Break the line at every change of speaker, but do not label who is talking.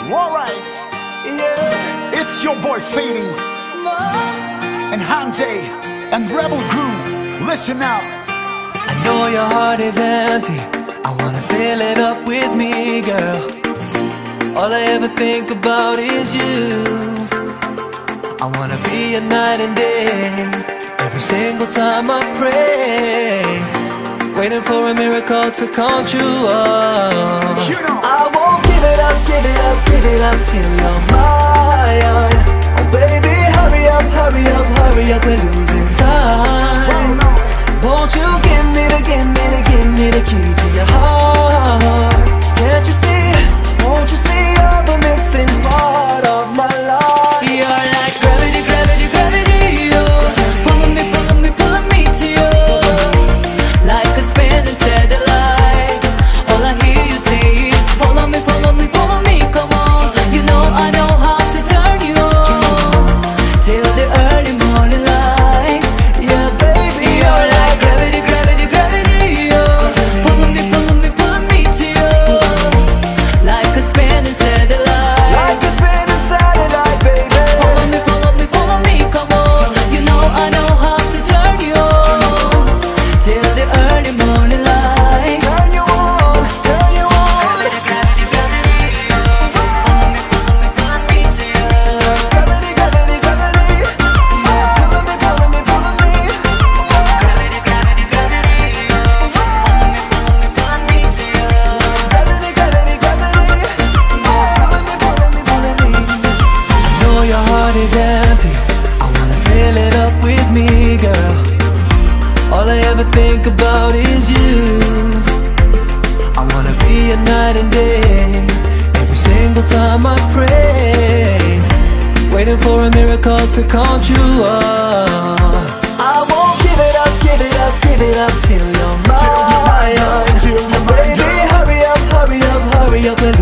Alright, yeah, it's your boy Fady and Hanjay and Rebel Crew. Listen now.
I know your heart is empty. I wanna fill it up with me, girl. All I ever think about is you. I wanna be a night and day. Every single time I pray, waiting for a miracle to come true.
You know.
I won't give it up, give it up, give it up till you're mine. Oh baby, hurry up, hurry up, hurry up, we're losing time. Won't you give me the, give me the, give me the key to your heart? Can't you see, won't you see you're the missing part of my life?
You're like gravity, gravity, gravity, oh. Pulling me, pulling me, pulling me to you. Like a spinning satellite. All I hear you say is follow me, follow me, follow me, come on. You know I know how to turn you on till the early morning lights.
Yeah baby,
you're like gravity, gravity, gravity, oh. Pulling me, pulling me, pulling me to you. Like a spinning satellite.
like a spinning satellite, baby.
Follow me, follow me, follow me, come on. You know I know how to turn you on till the early morning lights.
Turn you on, turn you on.
Gravity, gravity, gravity, oh. Follow me, follow me, follow me to you.
Gravity, gravity, gravity. Yeah, pulling me, pulling me, pulling me.
Gravity, gravity, gravity, oh. Follow me, follow me, follow me to you.
Gravity, gravity, gravity. Yeah, pulling me, pulling me, pulling me. I know your heart is empty. I wanna fill it up with me, girl. All I ever think about is you. I wanna be a night and day. Every single time I pray, waiting for a miracle to come true. I won't give it up, give it up, give it up till you're mine.
Till you're mine,
Baby, hurry up, hurry up, hurry up and